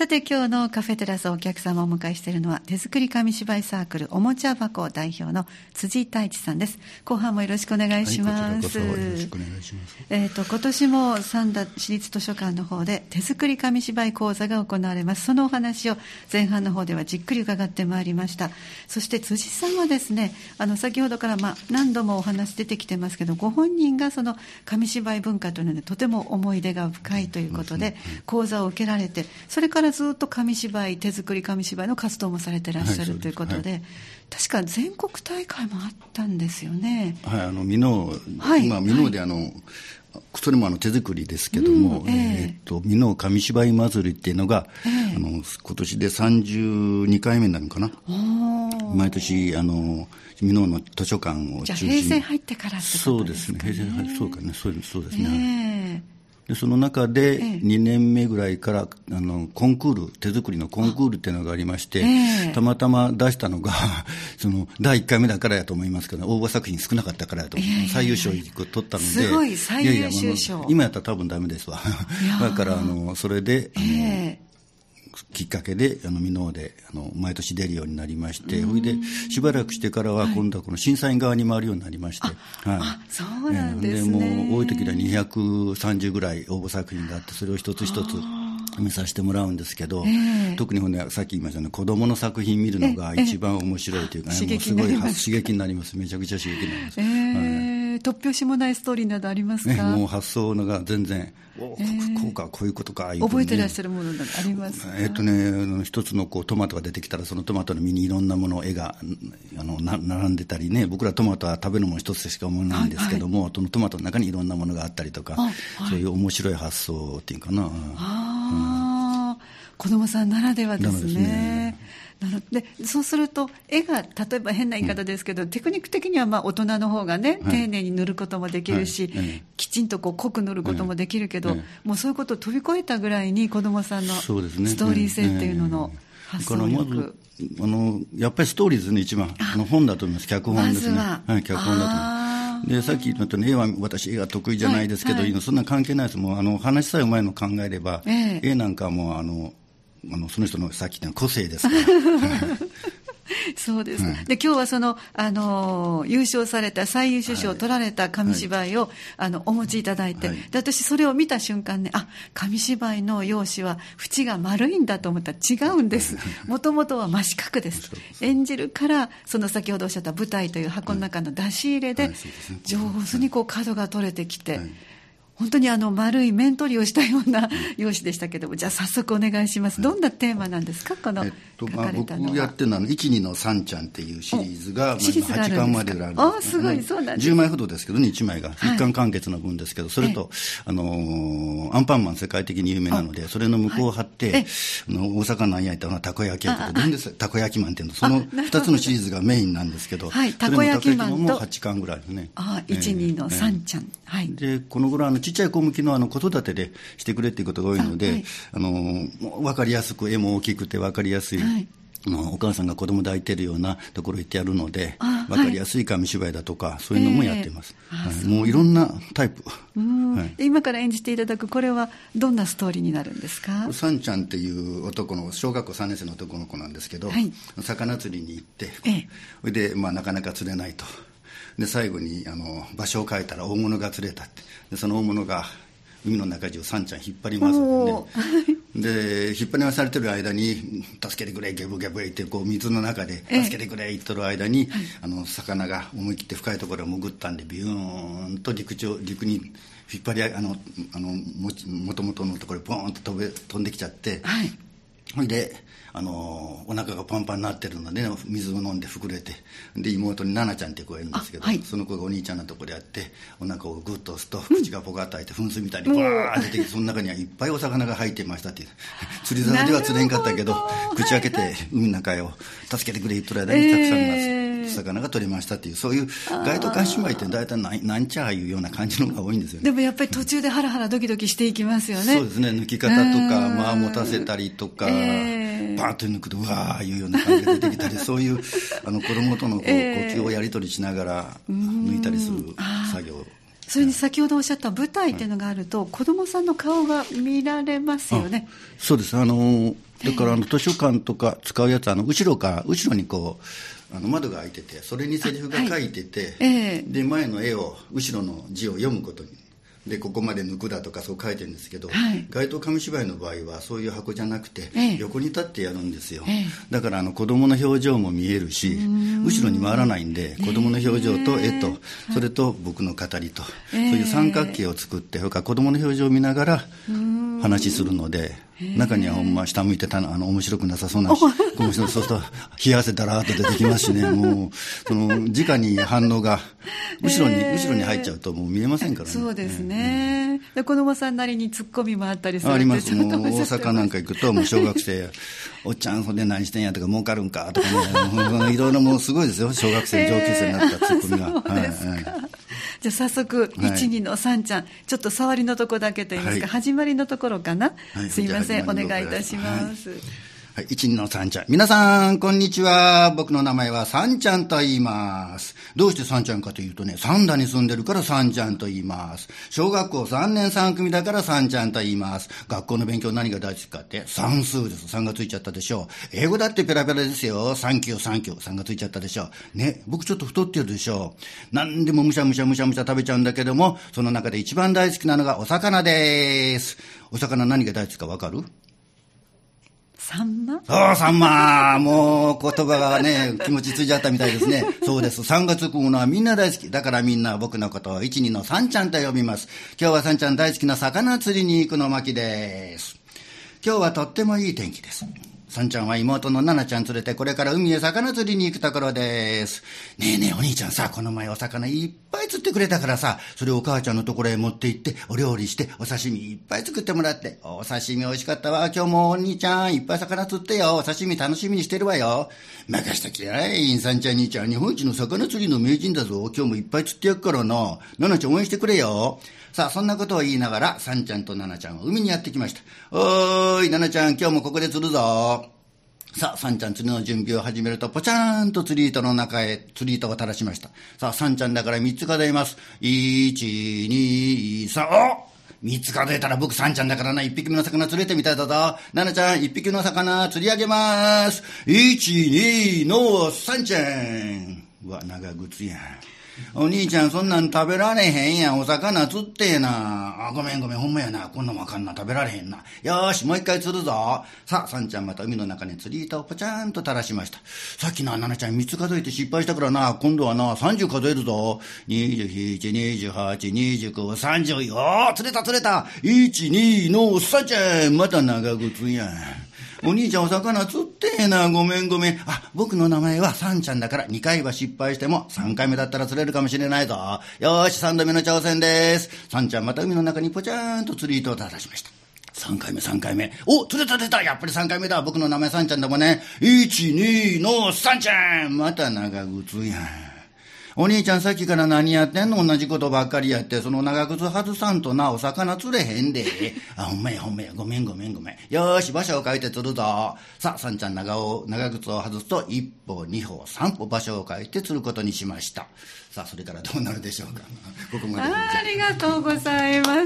さて今日のカフェテラスお客様をお迎えしているのは手作り紙芝居サークルおもちゃ箱代表の辻太一さんです。後半もよろしくお願いします。 はい、こちらこそよろしくお願いします。 今年も三田市立図書館の方で手作り紙芝居講座が行われます。そのお話を前半の方ではじっくり伺ってまいりました。そして辻さんはですね、先ほどから何度もお話出てきてますけど、ご本人がその紙芝居文化というのでとても思い出が深いということで、講座を受けられて、それからずっと紙芝居、手作り紙芝居の活動もされていらっしゃるということで、確か全国大会もあったんですよね。 はい、箕面、今箕面でそれも手作りですけども、箕面紙芝居祭りっていうのが、今年で32回目になるのかな。毎年箕面の図書館を中心に。 じゃあ平成入ってからってことですかね。 そうですね、平成入ってそうかね、そうですね。でその中で2年目ぐらいからコンクール、手作りのコンクールっていうのがありまして、たまたま出したのがその第1回目だからやと思いますけど、応募作品少なかったからやと思う、最優秀を取ったので、 すごい最優秀賞。 今やったら多分ダメですわだからそれできっかけで箕面で毎年出るようになりまして、それでしばらくしてからは今度はこの審査員側に回るようになりまして、 そうなんですね。 でもう多い時では230ぐらい応募作品があって、それを一つ一つ見させてもらうんですけど、特にさっき言いましたね、子供の作品見るのが一番面白いというか、もうすごい刺激になります。めちゃくちゃ刺激になります。 突拍子もないストーリーなどありますか？ もう発想のが全然、こういうことか、 覚えてらっしゃるものがありますか？ 一つのトマトが出てきたら、そのトマトの実にいろんなもの、絵が並んでたりね、僕らトマトは食べるもの一つしか思わないんですけども、そのトマトの中にいろんなものがあったりとか、そういう面白い発想っていうかな。 子供さんならではですね。でそうすると絵が、例えば変な言い方ですけど、テクニック的には大人の方がね、丁寧に塗ることもできるし、きちんと濃く塗ることもできるけど、もうそういうことを飛び越えたぐらいに子供さんのストーリー性っていうのの発想力、 やっぱりストーリーですね、一番本だと思います。脚本ですね。脚本だと思います。でさっき言った絵は、私絵が得意じゃないですけど、そんな関係ないです。もう話さえうまいの考えれば、絵なんかもその人のさっき言った個性ですからそうです、で今日はその、優勝された最優秀賞を取られた紙芝居を、お持ちいただいて、で私それを見た瞬間ね、紙芝居の用紙は縁が丸いんだと思ったら違うんです。もともとは真四角です。演じるからその先ほどおっしゃった舞台という箱の中の出し入れで上手に角が取れてきて、本当に丸い面取りをしたような用紙でしたけども、じゃあ早速お願いします。どんなテーマなんですか、この書かれたのは。 僕やってるのは12の3ちゃんっていうシリーズが8巻まであるんです。 すごい、そうなんです。 10枚ほどですけどね、1枚が1巻完結の分ですけど、それとアンパンマン世界的に有名なので、それの向こうを貼って、大阪なんやいたのはたこ焼きやって、全然たこ焼きマンっていうの、その2つのシリーズがメインなんですけど、 たこ焼きマンとも8巻ぐらいですね。 12の3ちゃん、 でこの頃ちっちゃい子向きの子育てでしてくれっていうことが多いので、分かりやすく、絵も大きくて分かりやすい、お母さんが子供抱いてるようなところ行ってやるので、分かりやすい紙芝居だとか、そういうのもやっています。もういろんなタイプ。 今から演じていただくこれはどんなストーリーになるんですか？ さんちゃんっていう男の小学校3年生の男の子なんですけど、魚釣りに行って、それでなかなか釣れないと。で最後に場所を変えたら大物が釣れたって。でその大物が海の中中さんちゃん引っ張りますので、で引っ張り回されてる間に助けてくれゲブゲブ言って水の中で助けてくれ言ってる間に、魚が思い切って深いところを潜ったんで、ビューンと陸に引っ張りもともとのところにボーンと飛んできちゃって、それでお腹がパンパンになってるので、水を飲んで膨れて、で妹にナナちゃんって子がいるんですけど、その子がお兄ちゃんのところでやってお腹をグッと押すと口がポカッと開いて噴水みたいにバーッ出てきて、その中にはいっぱいお魚が入ってましたっていう。釣り竿では釣れんかったけど口開けて海の中を助けてくれ言ってる間にたくさんの魚が取れましたっていう、そういう街頭紙芝居って大体なんちゃあいうような感じのが多いんですよね。 でもやっぱり途中でハラハラドキドキしていきますよね。 そうですね、抜き方とか間持たせたりとか、バーッと抜くとうわーいうような感じが出てきたり、そういう子供との呼吸をやり取りしながら抜いたりする作業。 それに先ほどおっしゃった舞台っていうのがあると、子供さんの顔が見られますよね。 そうです。 だから図書館とか使うやつは後ろにこう窓が開いてて、それにセリフが書いてて、で前の絵を後ろの字を読むことにでここまで抜くだとかそう書いてるんですけど、街頭紙芝居の場合はそういう箱じゃなくて、横に立ってやるんですよ。だから子供の表情も見えるし、後ろに回らないんで、子供の表情と絵と、それと僕の語りと、そういう三角形を作って、それから子供の表情を見ながら話するので、中にはほんま下向いて面白くなさそうなそうすると冷や汗だらーっと出てきますしね、もう直に反応が後ろに入っちゃうともう見えませんからね。 そうですね、で子供さんなりにツッコミもあったりする。 あります。もう大阪なんか行くともう小学生おっちゃんそれで何してんやとか儲かるんかとかねいろいろもうすごいですよ、小学生上級生になったツッコミが。 そうですか。じゃあ早速、12のさんちゃん、ちょっと触りのとこだけといいますか、始まりのところかな、すいません、お願いいたします。 12のさんちゃん。皆さん、こんにちは。僕の名前はさんちゃんと言います。どうしてさんちゃんかというとね、三田に住んでるからさんちゃんと言います。小学校3年3組だからさんちゃんと言います。学校の勉強何が大好きかって算数です。3がついちゃったでしょう。英語だってペラペラですよ。サンキュー3がついちゃったでしょう。ね、僕ちょっと太ってるでしょう。何でもむしゃ食べちゃうんだけども、その中で一番大好きなのがお魚です。お魚何が大好きかわかる？ サンマ？ そう、サンマ。もう言葉がね、気持ちついちゃったみたいですね。そうです。3がつくものはみんな大好き。だからみんな僕のことを12のさんちゃんと呼びます。今日はさんちゃん大好きな魚釣りに行くの巻です。今日はとってもいい天気です。さんちゃんは妹のななちゃん連れてこれから海へ魚釣りに行くところです。ねえねえお兄ちゃんさ、この前お魚いっぱい釣ってくれたからさ、それをお母ちゃんのところへ持って行ってお料理してお刺身いっぱい作ってもらって。お刺身美味しかったわ。今日もお兄ちゃんいっぱい魚釣ってよ。お刺身楽しみにしてるわよ。任しときやい。さんちゃん兄ちゃん日本一の魚釣りの名人だぞ。今日もいっぱい釣ってやっからな。ななちゃん応援してくれよ。さあそんなことを言いながらさんちゃんとななちゃんは海にやってきました。おーいななちゃん今日もここで釣るぞ。さあ、さんちゃん釣りの準備を始めると、ぽちゃーんと釣り糸の中へ釣り糸を垂らしました。さあ、さんちゃんだから3つ数えます。1、2、3、お !3 つ数えたら僕さんちゃんだからな、1匹目の魚釣れてみたいだぞ。ななちゃん、1匹の魚釣り上げます。1、2の3ちゃん。うわ、長靴やん。お兄ちゃんそんなん食べられへんやん。お魚釣ってな。あ、ごめんほんまやな。こんなもんあかんな。食べられへんな。よーしもう一回釣るぞ。さあさんちゃんまた海の中に釣り糸をポチャーンと垂らしました。さっきなななちゃん3つ数えて失敗したからな。今度はな30数えるぞ。27、28、29、30。よー釣れた。1、2の3ちゃん。また長靴やん。お兄ちゃんお魚釣ってな。ごめん。あ、僕の名前はさんちゃんだから2回は失敗しても3回目だったら釣れるかもしれないぞ。よーし3度目の挑戦です。さんちゃんまた海の中にポチャーンと釣り糸を垂らしました。3回目。お、釣れた。やっぱり3回目だ。僕の名前さんちゃんだもんね。1、2の3ちゃん。また長靴やん。お兄ちゃんさっきから何やってんの？同じことばっかりやって、その長靴外さんとな、お魚釣れへんで。あ、ほんまや。ごめん。よーし、場所を変えて釣るぞ。さあ、さんちゃん長靴を外すと、1歩、2歩、3歩場所を変えて釣ることにしました。さあ、それからどうなるでしょうか。ここまで。 ありがとうございます。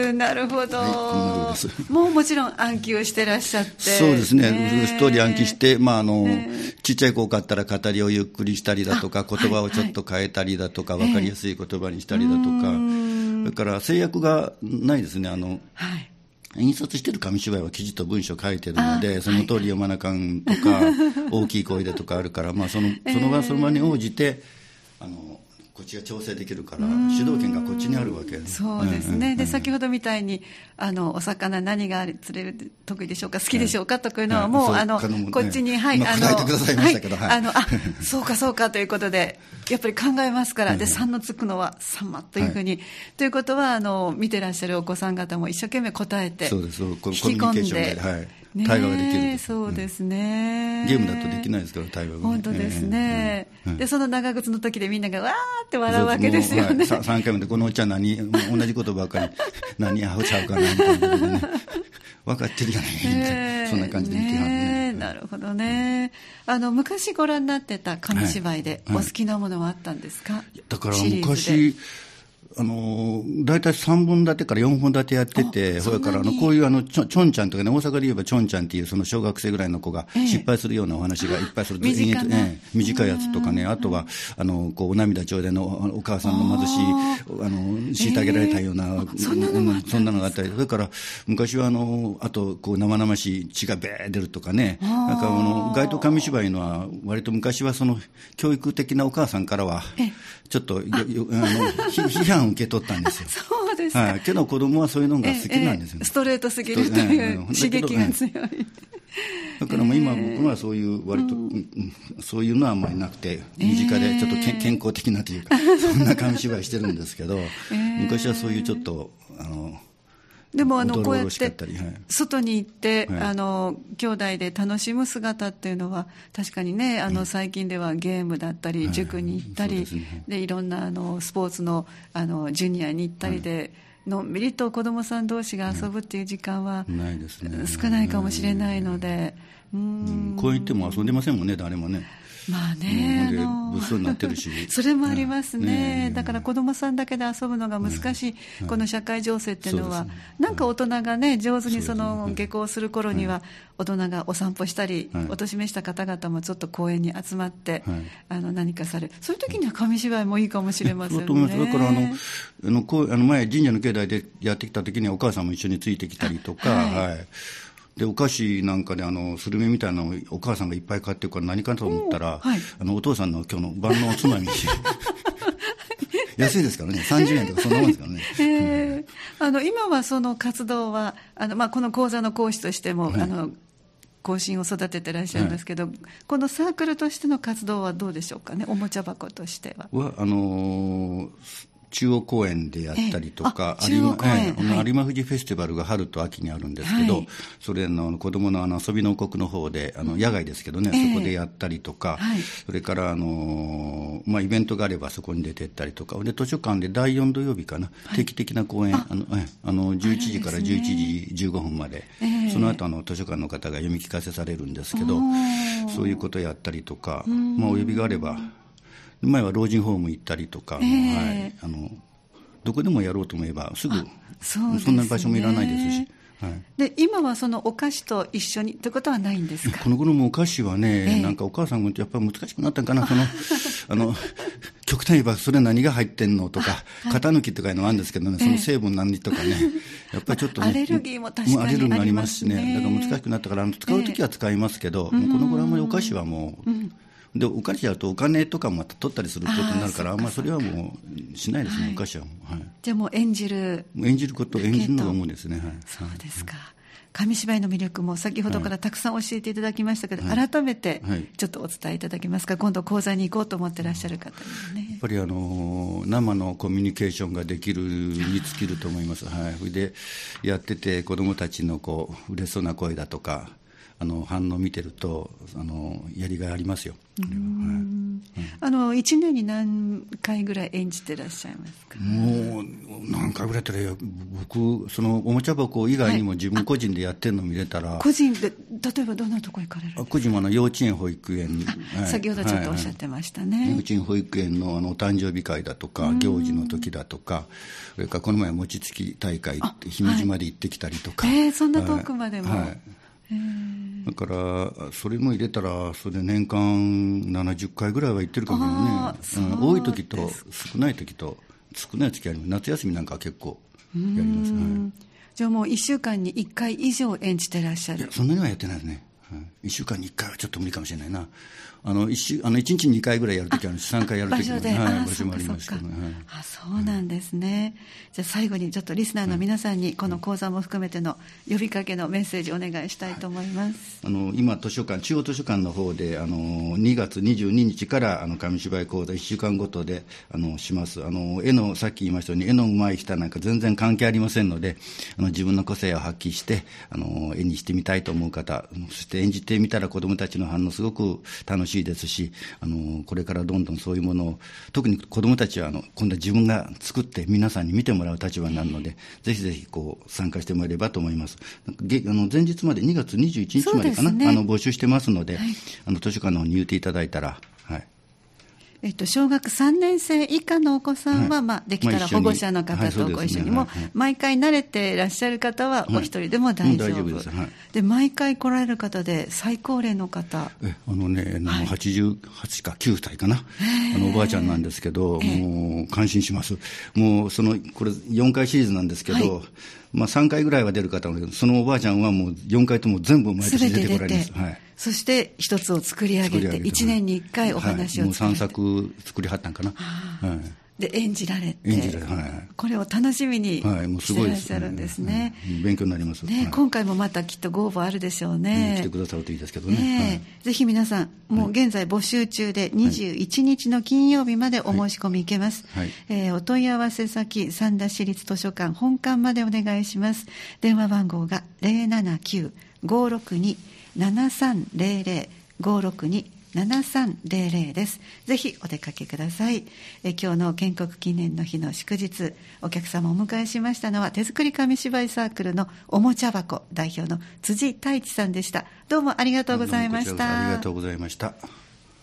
なるほど。 はい、 もうもちろん暗記をしてらっしゃって。 そうですね。ストーリー暗記して、ちっちゃい子買ったら語りをゆっくりしたりだとか、言葉をちょっと変えたりだとか、分かりやすい言葉にしたりだとか、それから制約がないですね。印刷してる紙芝居は記事と文章書いてるので、その通り読まなあかんとか、大きい声でとかあるから、その場に応じて、こっちが調整できるから主導権がこっちにあるわけ。 そうですね。で先ほどみたいにお魚何が釣れる得意でしょうか、好きでしょうかとかいうのはもうこっちに答えてくださいましたけど、 そうかということでやっぱり考えますから。で3のつくのはサンマというふうに、ということは見てらっしゃるお子さん方も一生懸命答えて引き込んで対話ができる。 そうですね。 ゲームだとできないですから対話が。 本当ですね。でその長靴の時でみんながわーって笑うわけですよね。 3回目でこのおっちゃん同じことばっかり何アホちゃうかなみたいなことでね分かってるやないみたいな、そんな感じで見てはるね。 なるほどね。昔ご覧になってた紙芝居でお好きなものはあったんですか？ だから昔大体3本立てから4本立てやってて、それからこういうちょんちゃんとかね、大阪で言えばちょんちゃんっていうその小学生ぐらいの子が失敗するようなお話がいっぱいする。短いやつとかね、あとは、こう、お涙ちょうだいのお母さんの貧しい、虐げられたような、そんなのがあったり、それから昔はあと、こう、生々しい血がべー出るとかね、なんか街頭紙芝居のは、割と昔はその、教育的なお母さんからは、ちょっと、批判を受け取ったんですよ。 そうですか。 はい。けど子供はそういうのが好きなんですよね。 ストレートすぎるという刺激が強い。 だから今僕はそういう割と、そういうのはあんまりなくて、身近でちょっと健康的なというか、そんな紙芝居してるんですけど、昔はそういうちょっと、 でもこうやって外に行って、兄弟で楽しむ姿っていうのは確かにね、最近ではゲームだったり塾に行ったり、でいろんなスポーツのジュニアに行ったりで、のんびりと子どもさん同士が遊ぶっていう時間は少ないかもしれないので、 こう言っても遊んでませんもんね、誰もね。 まあね、 物騒になってるしそれもありますね。だから子どもさんだけで遊ぶのが難しい、この社会情勢っていうのは、なんか大人がね、上手にその下校する頃には、大人がお散歩したり、お年めした方々もちょっと公園に集まって、何かされる、そういう時には紙芝居もいいかもしれませんね。 だから前神社の境内でやってきた時にはお母さんも一緒についてきたりとか、でお菓子なんかでスルメみたいなのをお母さんがいっぱい買ってるから何かと思ったら、お父さんの今日の晩のおつまみ安いですからね、30円とかそんなもんですからね。 今はその活動はこの講座の講師としても、後進を育ててらっしゃいますけど、このサークルとしての活動はどうでしょうかね、おもちゃ箱としては。 中央公園でやったりとか、有馬富士フェスティバルが春と秋にあるんですけど、それの子どもの遊びの王国の方で野外ですけどね、そこでやったりとか、それからイベントがあればそこに出てったりとかで、図書館で第4土曜日かな、定期的な講演、11時から11時15分まで、その後図書館の方が読み聞かせされるんですけど、そういうことをやったりとか、お呼びがあれば、前は老人ホーム行ったりとか、どこでもやろうと思えばすぐ、そんな場所もいらないですし。 で今はそのお菓子と一緒にということはないんですか。 この頃もお菓子はね、なんかお母さんもやっぱり難しくなったんかな、極端に言えばそれ何が入ってんのとか、型抜きとかいうのがあるんですけどね、その成分何とかね、やっぱりちょっとね、 アレルギーも確かにアレルギーもありますしね、だから難しくなったから使うときは使いますけど、もうこの頃あんまりお菓子はもう、でお菓子だとお金とかもまた取ったりすることになるから、それはもうしないですね、お菓子はもう。 じゃあもう演じることを演じるのが主ですね。 そうですか。紙芝居の魅力も先ほどからたくさん教えていただきましたけど、改めてちょっとお伝えいただけますか。今度講座に行こうと思ってらっしゃる方にね、 やっぱり生のコミュニケーションができるに尽きると思います。でやってて子どもたちの嬉しそうな声だとか反応を見てるとやりがいありますよ。 1年に何回ぐらい演じてらっしゃいますか。 もう何回ぐらいやったら、僕そのおもちゃ箱以外にも自分個人でやってるのを見れたら、 個人で例えばどんなとこ行かれるんですか。 個人も幼稚園保育園、 先ほどちょっとおっしゃってましたね。 幼稚園保育園のお誕生日会だとか行事の時だとか、それからこの前餅つき大会って姫路まで行ってきたりとか、 そんな遠くまでも。 だからそれも入れたらそれ年間70回ぐらいは行ってるかもしれないね。多い時と少ない時と、少ない時あります。夏休みなんかは結構やります。 じゃあもう1週間に1回以上演じてらっしゃる。 いやそんなにはやってないですね。1週間に1回はちょっと無理かもしれないな。1日に2回ぐらいやるときは3回やるときも、場所もありますけどね。 そうなんですね。じゃあ最後にちょっとリスナーの皆さんにこの講座も含めての呼びかけのメッセージをお願いしたいと思います。 今中央図書館の方で2月22日から紙芝居講座1週間ごとでします。絵のさっき言いましたように絵の上手い人なんか全然関係ありませんので、自分の個性を発揮して絵にしてみたいと思う方、そして演じてみたら子どもたちの反応すごく楽しいですし、これからどんどんそういうものを、特に子どもたちは今度は自分が作って皆さんに見てもらう立場になるので、ぜひぜひ参加してもらえればと思います。前日まで2月21日までかな、募集してますので、図書館の方に言っていただいたら、 小学3年生以下のお子さんは、できたら保護者の方とご一緒にも、毎回慣れていらっしゃる方はお一人でも大丈夫です。で、毎回来られる方で最高齢の方、 88か9歳かな、おばあちゃんなんですけど、もう感心します。もうこれ4回シリーズなんですけど、3回ぐらいは出る方もいるけど、そのおばあちゃんはもう4回とも全部毎年出てこられます。 そして一つを作り上げて1年に1回お話を作られて、もう3作作りはったんかな。 で演じられて、これを楽しみにしてらっしゃるんですね。 勉強になります。 今回もまたきっとご応募あるでしょうね。 来てくださるといいですけどね。 ぜひ皆さん、もう現在募集中で21日の金曜日までお申し込みいけます。お問い合わせ先、三田市立図書館本館までお願いします。電話番号が 079-562-7300 562-7300 です。ぜひお出かけください。今日の建国記念の日の祝日、お客様をお迎えしましたのは手作り紙芝居サークルのおもちゃ箱代表の辻太一さんでした。どうもありがとうございました。 ありがとうございました。